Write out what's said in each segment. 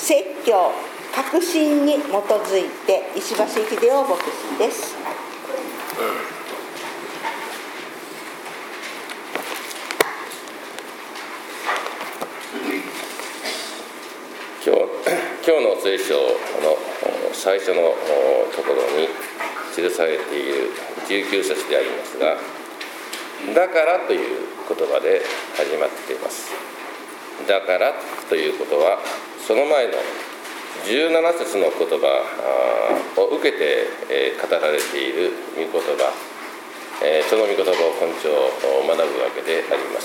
説教確信に基づいて石橋秀夫牧師です。 今日の聖書の最初のところに記されている19節でありますが、だからという言葉で始まっています。だからということは、その前の17節の言葉を受けて語られている御言葉、その御言葉を根拠を学ぶわけであります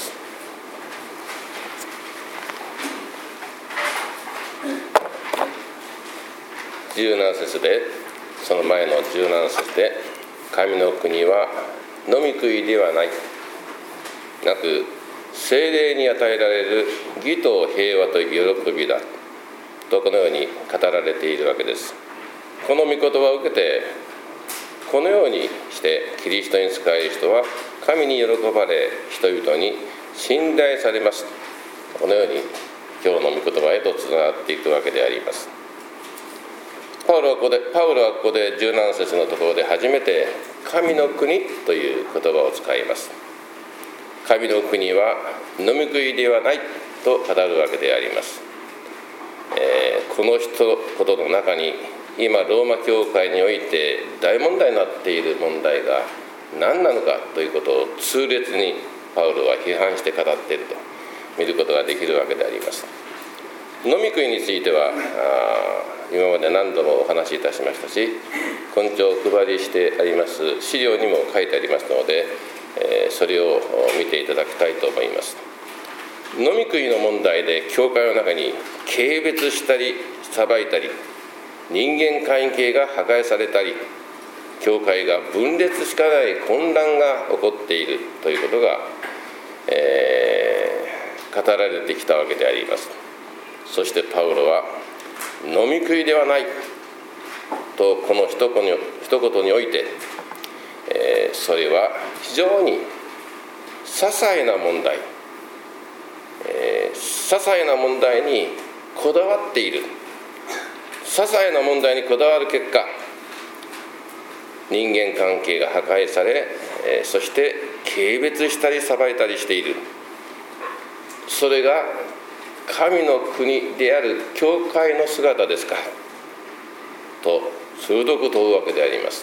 。17節で、その前の17節で、神の国は飲み食いではない、なく聖霊に与えられる義と平和と喜びだとこのように語られているわけです。この御言葉を受けて、このようにしてキリストに仕える人は神に喜ばれ、人々に信頼されます。このように今日の御言葉へとつながっていくわけであります。パウロはここで17節のところで初めて神の国という言葉を使います。神の国は飲み食いではないと語るわけであります。この一言の中に、今ローマ教会において大問題になっている問題が何なのかということを痛烈にパウロは批判して語っていると見ることができるわけであります。飲み食いについては今まで何度もお話しいたしましたし、根拠をお配りしてあります資料にも書いてありますので、それを見ていただきたいと思います。飲み食いの問題で教会の中に軽蔑したり裁いたり、人間関係が破壊されたり、教会が分裂しかない混乱が起こっているということが、語られてきたわけであります。そしてパウロは飲み食いではないとこの一言において、それは非常に些細な問題、些細な問題にこだわっている。些細な問題にこだわる結果、人間関係が破壊され、そして軽蔑したり裁いたりしている。それが神の国である教会の姿ですかと鋭く問うわけであります。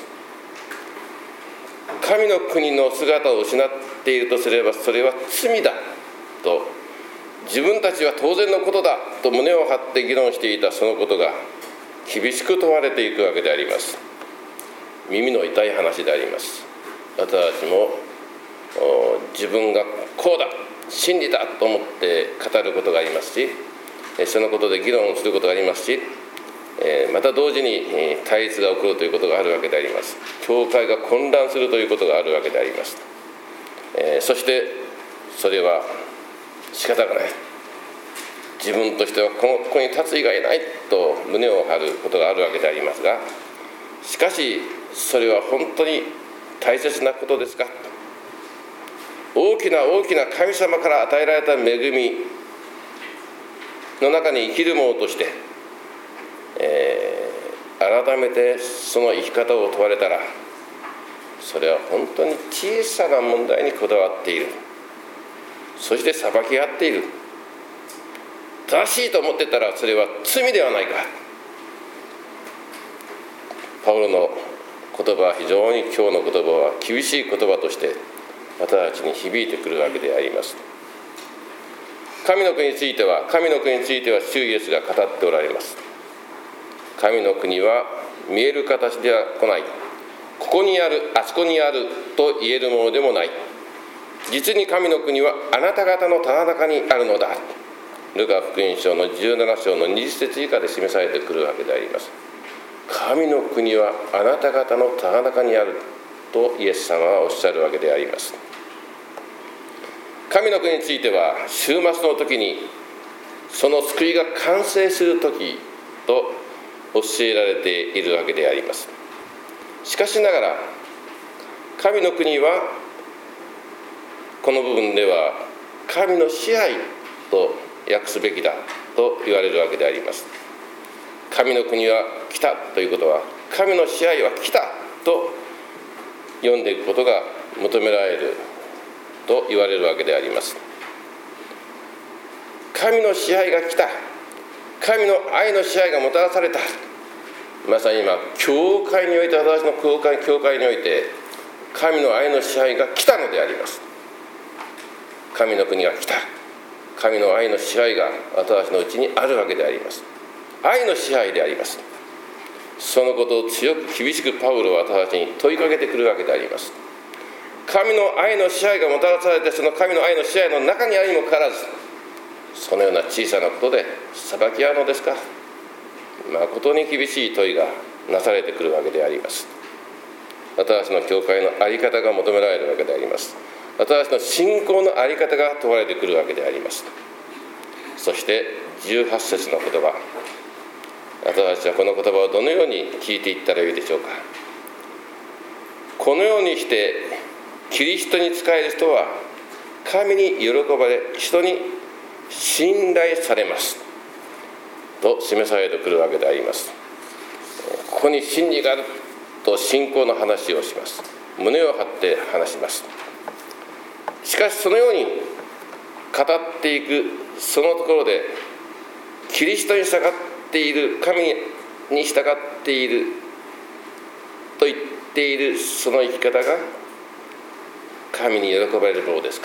神の国の姿を失っているとすれば、それは罪だと、自分たちは当然のことだと胸を張って議論していたそのことが厳しく問われていくわけであります。耳の痛い話であります。私たちも自分がこうだ、真理だと思って語ることがありますし、そのことで議論することがありますし、また同時に対立が起こるということがあるわけであります。教会が混乱するということがあるわけであります。そしてそれは仕方がない、自分としてはここに立つ以外ないと胸を張ることがあるわけでありますが、しかしそれは本当に大切なことですか。大きな神様から与えられた恵みの中に生きる者として、改めてその生き方を問われたら、それは本当に小さな問題にこだわっている。そして裁き合っている。正しいと思ってたらそれは罪ではないか。パウロの言葉は非常に、今日の言葉は厳しい言葉として私たちに響いてくるわけであります。神の国については主イエスが語っておられます。神の国は見える形では来ない。ここにある、あそこにあると言えるものでもない。実に神の国はあなた方のただ中にあるのだ。ルカ福音書の17章の20節以下で示されてくるわけであります。神の国はあなた方のただ中にあるとイエス様はおっしゃるわけであります。神の国については終末の時にその救いが完成する時と教えられているわけであります。しかしながら神の国はこの部分では神の支配と訳すべきだと言われるわけであります。 神の国は来たということは、神の支配は来たと読んでいくことが求められると言われるわけであります。神の支配が来た、神の愛の支配がもたらされた。まさに今、教会において、私の教会において神の愛の支配が来たのであります。神の国が来た、神の愛の支配が私のうちにあるわけであります。愛の支配であります。そのことを強く厳しくパウロは私に問いかけてくるわけであります。神の愛の支配がもたらされて、その神の愛の支配の中にありもかかわらず、そのような小さなことで裁き合うのですか。誠に厳しい問いがなされてくるわけであります。私の教会の在り方が求められるわけであります。私の信仰の在り方が問われてくるわけであります。そして18節の言葉、私たちはこの言葉をどのように聞いていったらよいでしょうか。このようにしてキリストに仕える人は神に喜ばれ、人に信頼されますと示されてくるわけであります。ここに真理があると信仰の話をします。胸を張って話します。しかしそのように語っていくそのところで、キリストに従っている、神に従っていると言っているその生き方が神に喜ばれるものですか。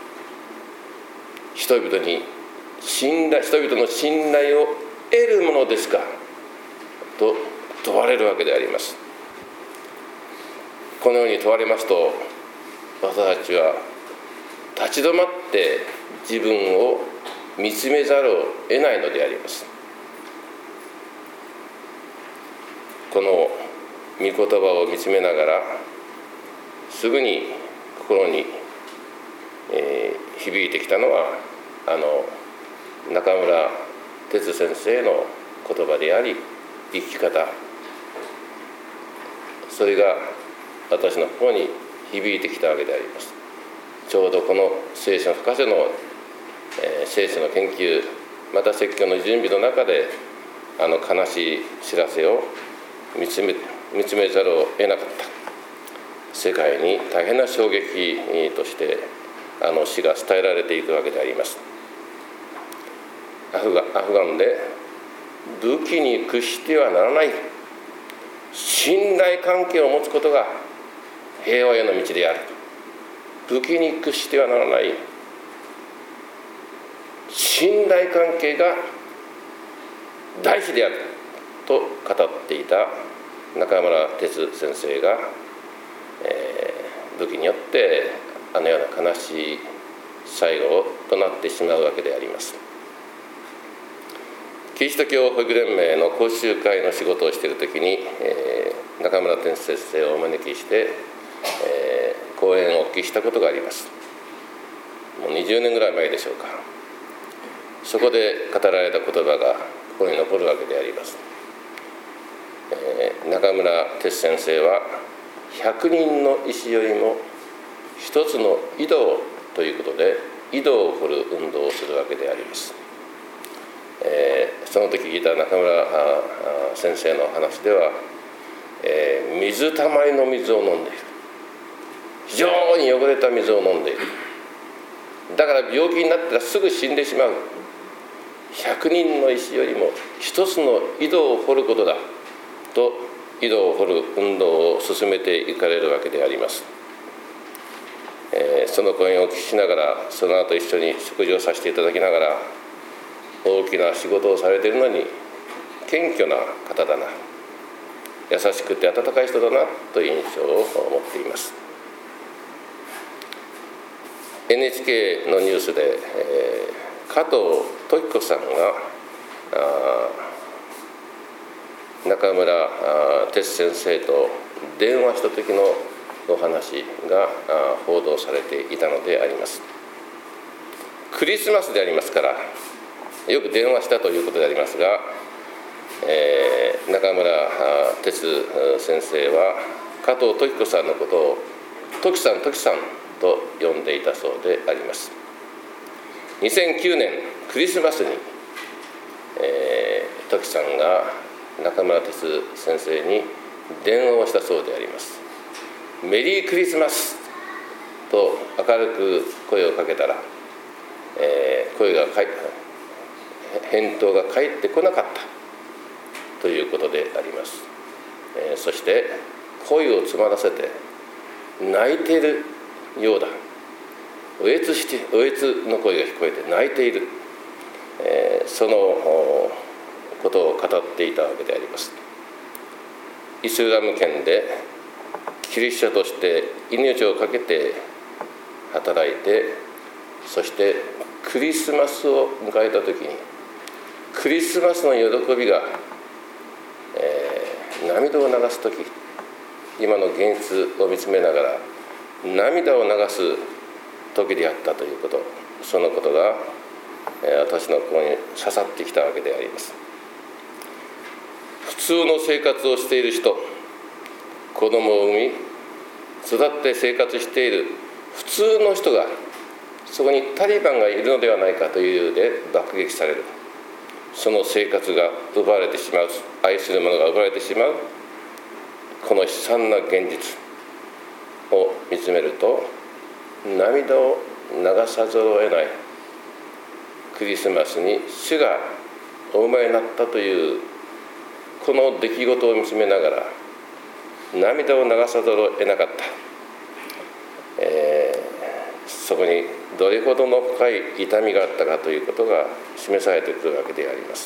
人々の信頼を得るものですかと問われるわけであります。このように問われますと、私たちは立ち止まって自分を見つめざるを得ないのであります。この御言葉を見つめながら、すぐに心に、響いてきたのは中村哲先生の言葉であり、生き方、それが私の方に響いてきたわけであります。ちょうどこの聖書深瀬の、聖書の研究、また説教の準備の中で悲しい知らせを見つめざるを得なかった。世界に大変な衝撃として死が伝えられていくわけであります。アフガンで武器に屈してはならない、信頼関係を持つことが平和への道である。武器に屈してはならない信頼関係が大事であると語っていた中村哲先生が、武器によってあのような悲しい最後となってしまうわけであります。キリスト教保育連盟の講習会の仕事をしているときに、中村哲先生をお招きして、講演をお聞きしたことがあります。もう20年ぐらい前でしょうか。そこで語られた言葉がここに残るわけであります。中村哲先生は100人の石よりも一つの井戸ということで井戸を掘る運動をするわけであります。その時聞いた中村先生の話では、水たまりの水を飲んでいる、非常に汚れた水を飲んでいる、だから病気になったらすぐ死んでしまう、100人の石よりも一つの井戸を掘ることだと井戸を掘る運動を進めていかれるわけであります。その講演をお聞きしながら、その後一緒に食事をさせていただきながら、大きな仕事をされているのに謙虚な方だな、優しくて温かい人だなという印象を持っています。NHK のニュースで、加藤時子さんが中村哲先生と電話した時のお話が報道されていたのであります。クリスマスでありますからよく電話したということでありますが、中村哲先生は加藤時子さんのことを時さんと呼んでいたそうであります。2009年クリスマスに時さんが中村哲先生に電話をしたそうであります。メリークリスマスと明るく声をかけたら、返答が返ってこなかったということであります。そして声を詰まらせて泣いているようだ、おえつの声が聞こえて泣いている、そのことを語っていたわけであります。イスラム圏でキリスト者として命を懸けて働いて、そしてクリスマスを迎えた時にクリスマスの喜びが、涙を流す時、今の現実を見つめながら涙を流す時であったということ、そのことが私の心に刺さってきたわけであります。普通の生活をしている人、子供を産み育って生活している普通の人が、そこにタリバンがいるのではないかという理由で爆撃される、その生活が奪われてしまう、愛する者が奪われてしまう、この悲惨な現実を見つめると涙を流さざるを得ない。クリスマスに主がお生まれになったというこの出来事を見つめながら涙を流さざるを得なかった、そこにどれほどの深い痛みがあったかということが示されてくるわけであります。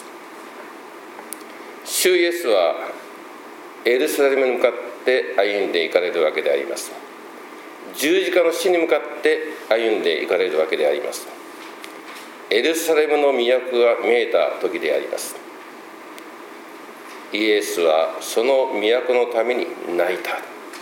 主イエスはエルサレムに向かって歩んでいかれるわけであります。十字架の死に向かって歩んでいかれるわけであります。エルサレムの都が見えた時であります。イエスはその都のために泣いた。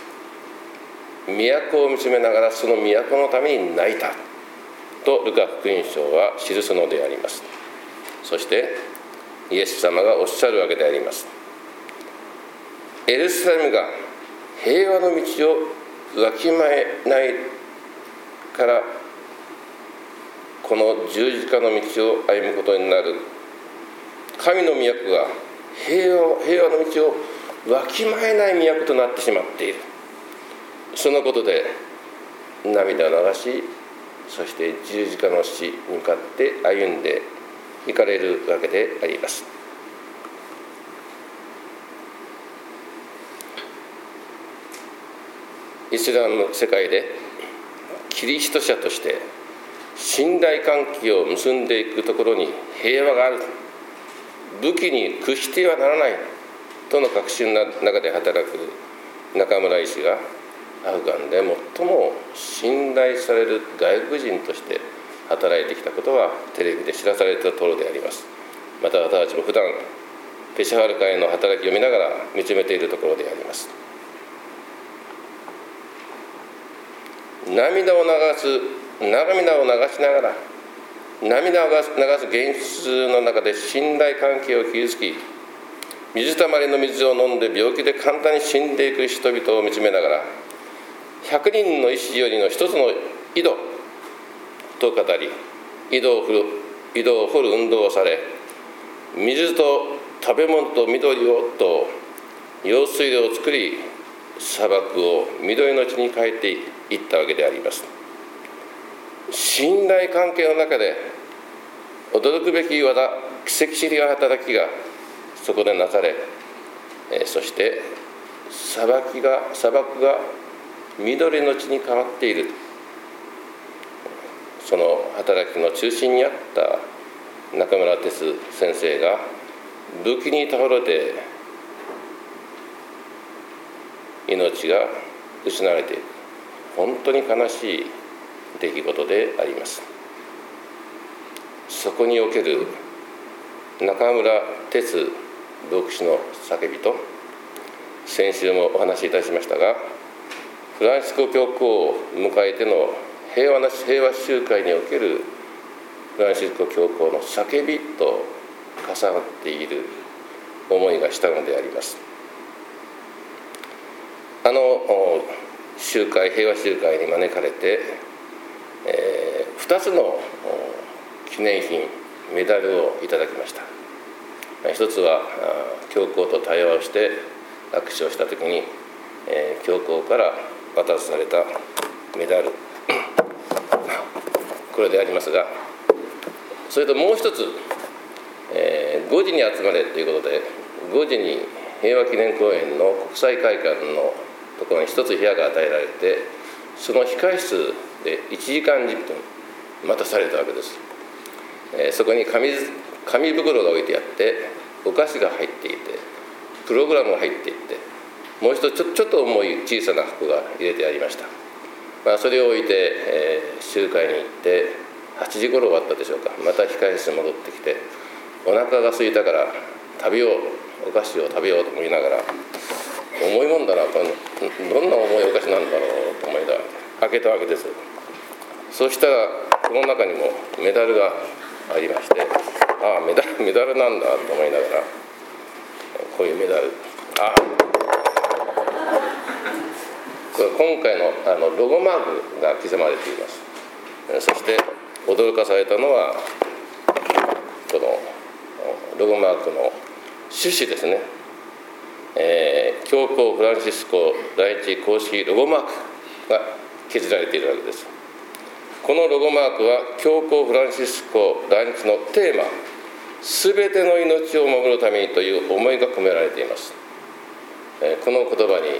都を見つめながらその都のために泣いたとルカ福音書は記すのであります。そしてイエス様がおっしゃるわけであります。エルサレムが平和の道をわきまえないからこの十字架の道を歩むことになる。神の都が平和の道をわきまえない都となってしまっている。そのことで涙を流し、そして十字架の死に向かって歩んでいかれるわけであります。イスラム世界でキリスト者として信頼関係を結んでいくところに平和がある、武器に屈してはならないとの確信の中で働く中村医師がアフガンで最も信頼される外国人として働いてきたことはテレビで知らされたところであります。また私たちも普段ペシャワル会の働きを見ながら見つめているところであります。涙を流しながら涙を流す現実の中で信頼関係を築き、水たまりの水を飲んで病気で簡単に死んでいく人々を見つめながら、100人の医師よりの一つの井戸と語り、井戸を掘る運動をされ、水と食べ物と緑をと用水路を作り、砂漠を緑の地に変えていったわけであります。信頼関係の中で驚くべき奇跡的な働きがそこでなされ、そして砂漠が緑の地に変わっている。その働きの中心にあった中村哲先生が武器に倒れて命が失われていく、本当に悲しい出来事であります。そこにおける中村哲牧師の叫びと、先週もお話しいたしましたが、フランシスコ教皇を迎えての平和集会におけるフランシスコ教皇の叫びと重なっている思いがしたのであります。平和集会に招かれて、2つの記念品メダルをいただきました。 一つは教皇と対話をして握手をした時に、教皇から渡されたメダルこれでありますが、それともう一つ、5時に集まれということで、5時に平和記念公園の国際会館のところに一つ部屋が与えられて、その控室で1時間10分待たされたわけです。そこに紙袋が置いてあって、お菓子が入っていて、プログラムが入っていて、もう一つちょっと重い小さな箱が入れてありました。それを置いて、集会に行って8時頃終わったでしょうか。また控室に戻ってきて、お腹が空いたから食べよう、お菓子を食べようと思いながら、重いもんだな、どんな重いお菓子なんだろうと思いながら開けたわけです。そしたらこの中にもメダルがありまして、ああメダルなんだと思いながら、こういうメダル、今回のロゴマークが刻まれています。そして驚かされたのは、このロゴマークの趣旨ですね。教皇フランシスコ来日公式ロゴマークが削られているわけです。このロゴマークは教皇フランシスコ来日のテーマ、すべての命を守るためにという思いが込められています。この言葉に、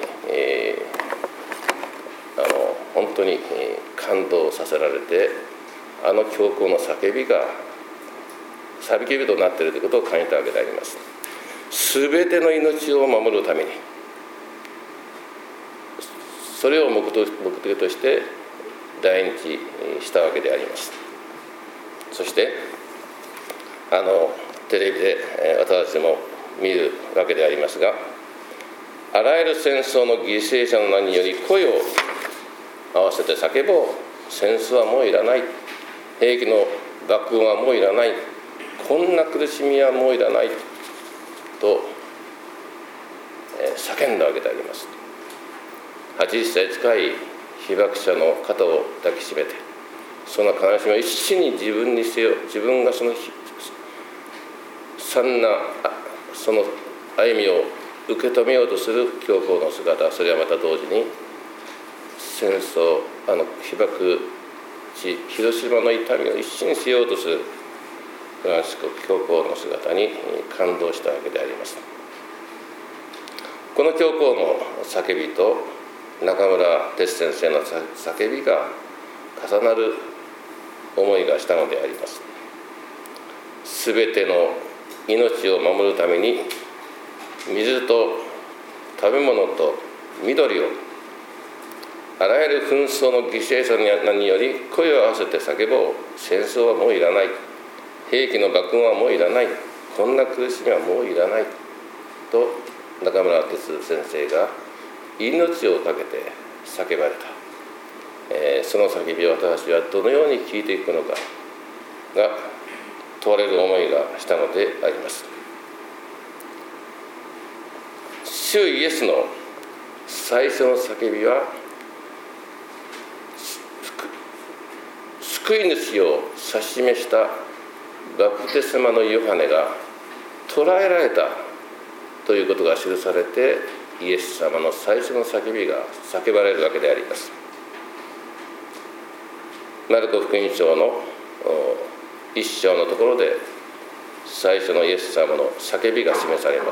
本当に感動させられて、教皇の叫びとなっているということを感じたわけであります。すべての命を守るために、それを目的として来日したわけであります。そしてテレビで私たちも見るわけでありますが、あらゆる戦争の犠牲者の名により声を合わせて叫ぼう。戦争はもういらない、兵器の爆音はもういらない、こんな苦しみはもういらないと叫んだわけであります。80歳近い被爆者の肩を抱きしめて、その悲しみを一心に自分にせよ、自分がその悲惨なその歩みを受け止めようとする教皇の姿、それはまた同時に戦争、被爆地広島の痛みを一心にしようとするフランシスコ教皇の姿に感動したわけであります。この教皇の叫びと中村哲先生の叫びが重なる思いがしたのであります。すべての命を守るために、水と食べ物と緑を、あらゆる紛争の犠牲者により声を合わせて叫ぼう。戦争はもういらない、兵器の爆音はもういらない、こんな苦しみはもういらないと中村哲先生が命を懸けて叫ばれた。その叫びを私はどのように聞いていくのかが問われる思いがしたのであります。主イエスの最初の叫びは、救い主を指し示したバプテスマのヨハネが捕らえられたということが記されて、イエス様の最初の叫びが叫ばれるわけであります。マルコ福音書の1章のところで最初のイエス様の叫びが示されます。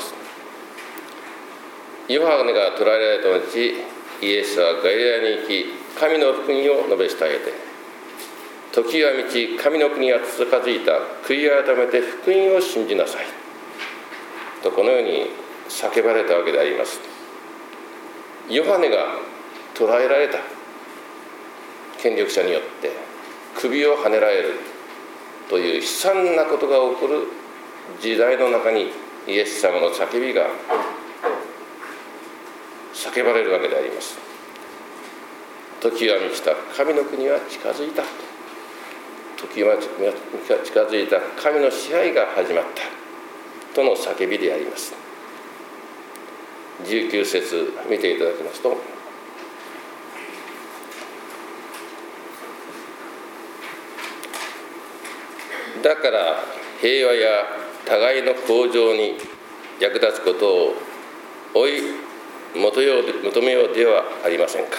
ヨハネが捕らえられた後、イエスはガリラヤに行き、神の福音を述べ伝えて、時は満ち、神の国が近づいた、悔い改めて福音を信じなさいと、このように叫ばれたわけであります。ヨハネが捕らえられた、権力者によって首をはねられるという悲惨なことが起こる時代の中に、イエス様の叫びが叫ばれるわけであります。時は満ちた、神の国は近づいた、時は近づいた、神の支配が始まったとの叫びであります。19節見ていただきますと、だから平和や互いの向上に役立つことを追い求めようではありませんか。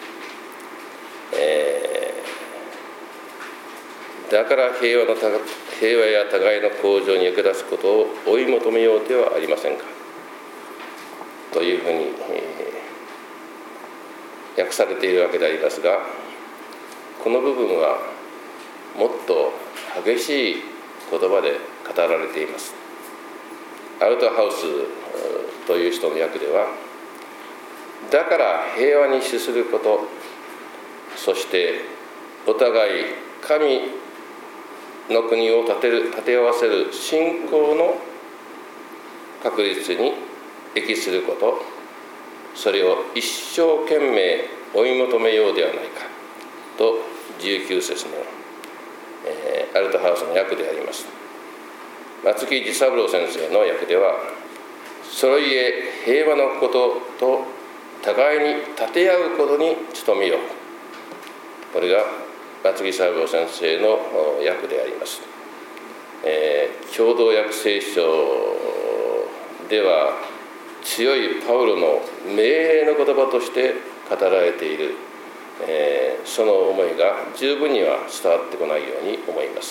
だから平和や互いの向上に役立つことを追い求めようではありませんかというふうに、訳されているわけでありますが、この部分はもっと激しい言葉で語られています。アルトハウスという人の訳では、だから平和に資すること、そしてお互い神の国を立て合わせる信仰の確立に益すること、それを一生懸命追い求めようではないかと19節の、アルトハウスの訳であります。松木治三郎先生の訳では、それゆえ平和のことと互いに立て合うことに努めよう。これが松木三郎先生の訳であります。共同訳聖書では強いパウロの命令の言葉として語られている、その思いが十分には伝わってこないように思います。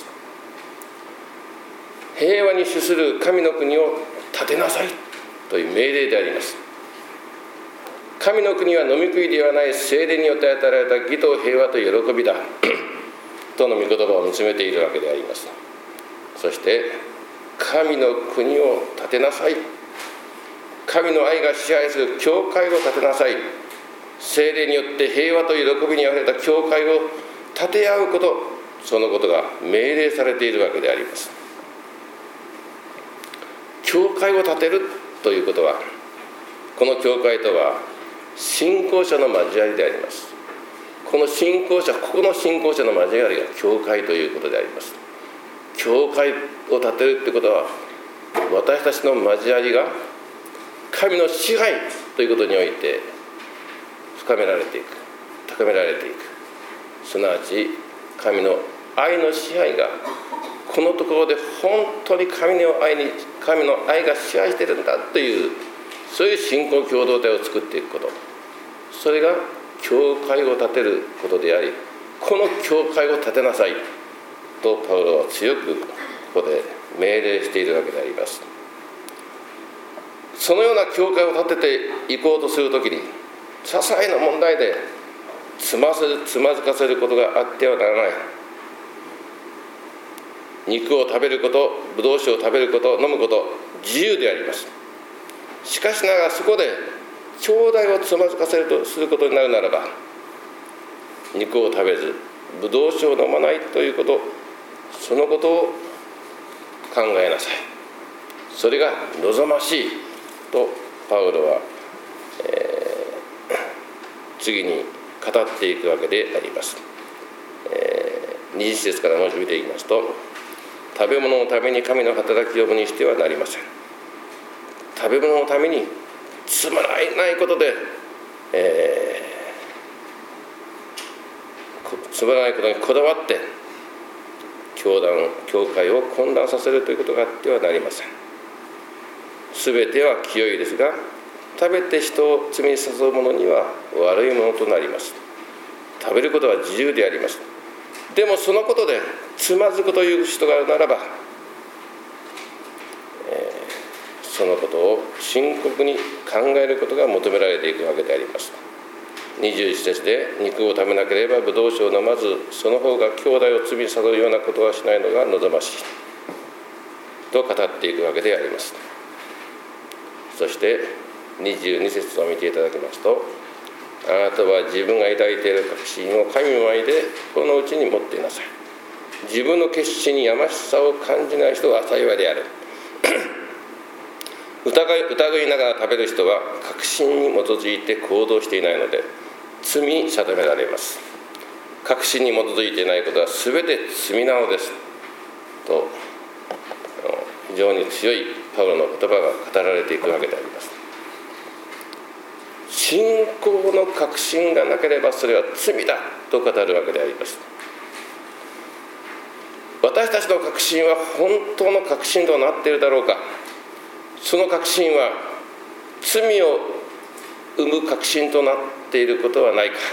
平和に資する神の国を建てなさいという命令であります。神の国は飲み食いではない聖霊によって与えられた義と平和と喜びだとの御言葉を見つめているわけであります。そして神の国を建てなさい、神の愛が支配する教会を建てなさい、聖霊によって平和と喜びにあふれた教会を建て合うこと、そのことが命令されているわけであります。教会を建てるということは、この教会とは信仰者の交わりであります。この信仰者の交わりが教会ということであります。教会を建てるということは、私たちの交わりが神の支配ということにおいて深められていく、高められていく、すなわち神の愛の支配がこのところで本当に神の愛が支配しているんだという、そういう信仰共同体を作っていくこと、それが教会を建てることであり、この教会を建てなさいとパウロは強くここで命令しているわけであります。そのような教会を建てていこうとするときに、些細な問題でつまずかせることがあってはならない。肉を食べること、ブドウ酒を食べること、飲むこと、自由であります。しかしながらそこで兄弟をつまずかせるとすることになるならば、肉を食べずブドウ酒を飲まないということ、そのことを考えなさい。それが望ましいとパウロは、次に語っていくわけであります。20節からもう一度見ていきますと、食べ物のために神の働きを無にしてはなりません。食べ物のためにつまらないことで、つまらないことにこだわって教会を混乱させるということがあってはなりません。すべては清いですが、食べて人を罪に誘う者には悪いものとなります。食べることは自由であります。でもそのことでつまずくという人があるならば、そのことを深刻に考えることが求められていくわけであります。21節で、肉を食べなければブドウ酒を飲まず、その方が兄弟を罪に誘うようなことはしないのが望ましいと語っていくわけであります。そして22節を見ていただきますと、あなたは自分が抱いている確信を神の前でこのうちに持っていなさい。自分の決心にやましさを感じない人は幸いである。疑いながら食べる人は確信に基づいて行動していないので罪に定められます。確信に基づいていないことは全て罪なのですと、非常に強いパウロの言葉が語られていくわけであります。信仰の確信がなければそれは罪だと語るわけであります。私私たちの確信は本当の確信となっているだろうか。その確信は罪を生む確信となっていることはないか。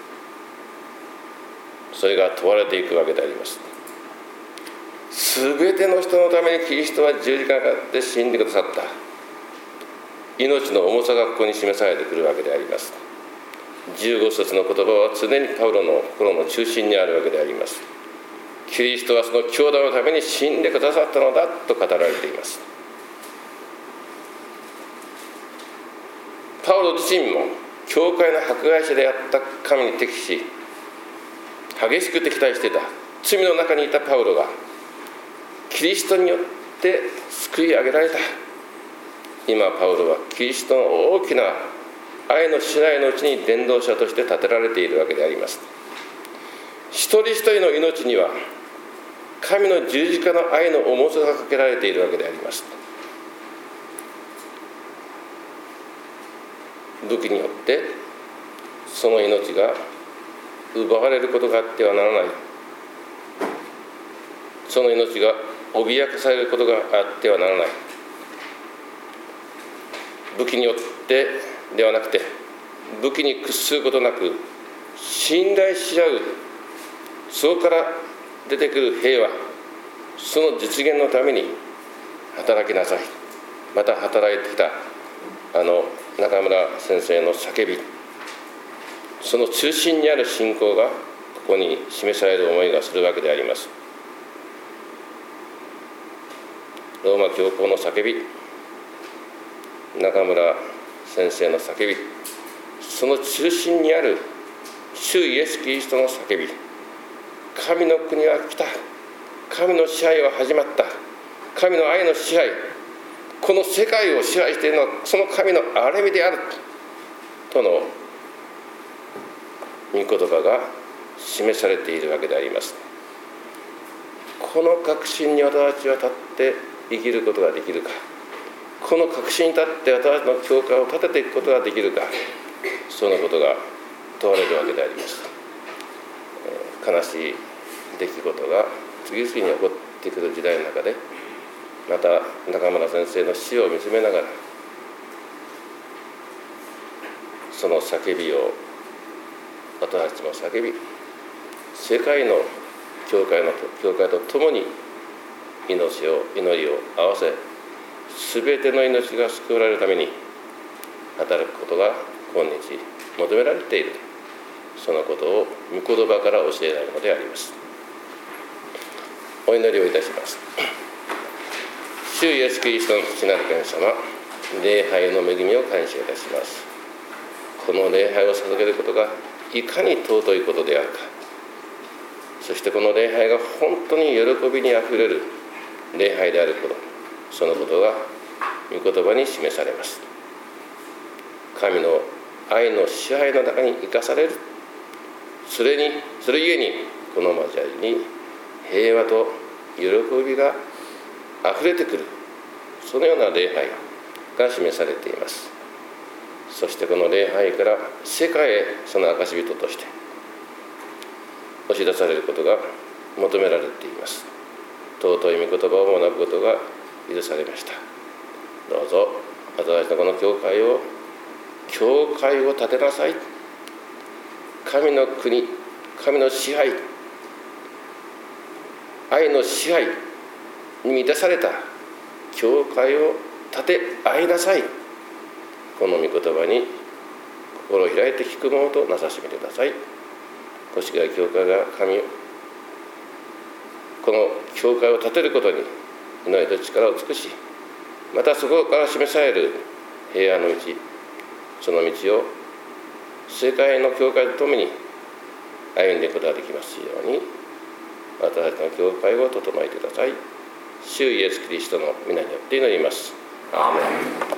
それが問われていくわけであります。すべての人のためにキリストは十字架にかかって死んでくださった。命の重さがここに示されてくるわけであります。15節の言葉は常にパウロの心の中心にあるわけであります。キリストはその兄弟のために死んでくださったのだと語られています。パウロ自身も教会の迫害者であった神に敵し、激しく敵対していた罪の中にいたパウロがキリストによって救い上げられた。今パウロはキリストの大きな愛の支配のうちに伝道者として立てられているわけであります。一人一人の命には神の十字架の愛の重さがかけられているわけであります。武器によってその命が奪われることがあってはならない。その命が脅かされることがあってはならない。武器によってではなくて、武器に屈することなく信頼し合う、そこから出てくる平和、その実現のために働きなさい。また働いてきた中村先生の叫び、その中心にある信仰がここに示される思いがするわけであります。ローマ教皇の叫び、中村先生の叫び、その中心にある主イエス・キリストの叫び、神の国は来た、神の支配は始まった、神の愛の支配、この世界を支配しているのはその神の憐れみであるとの御言葉が示されているわけであります。この確信に私たちは立って生きることができるか、この確信に立って私たちの教会を立てていくことができるか、そのことが問われるわけであります。悲しい出来事が次々に起こってくる時代の中で、また中村先生の死を見つめながら、その叫びを私たちも叫び、世界の教会と共に祈りを合わせ、全ての命が救われるために働くことが今日求められている、そのことを御言葉から教えられるのであります。お祈りをいたします。主イエスキリストの父なる神様、礼拝の恵みを感謝いたします。この礼拝を捧げることがいかに尊いことであるか、そしてこの礼拝が本当に喜びにあふれる礼拝であること、そのことが御言葉に示されます。神の愛の支配の中に生かされる、それゆえにこの交わりに平和と喜びがあふれてくる、そのような礼拝が示されています。そしてこの礼拝から世界へその証人として押し出されることが求められています。尊い御言葉を学ぶことが許されました。どうぞ私たちのこの教会を立てなさい。神の国、神の支配、愛の支配に満たされた教会を立て合いなさい。この御言葉に心を開いて聞くものとなさしめてください。越谷教会がこの教会を立てることに祈りと力を尽くし、またそこから示される平安の道、その道を世界の教会とともに歩んでいくことができますように、私たちの教会を整えてください。主イエスキリストの皆によって祈ります。アーメン。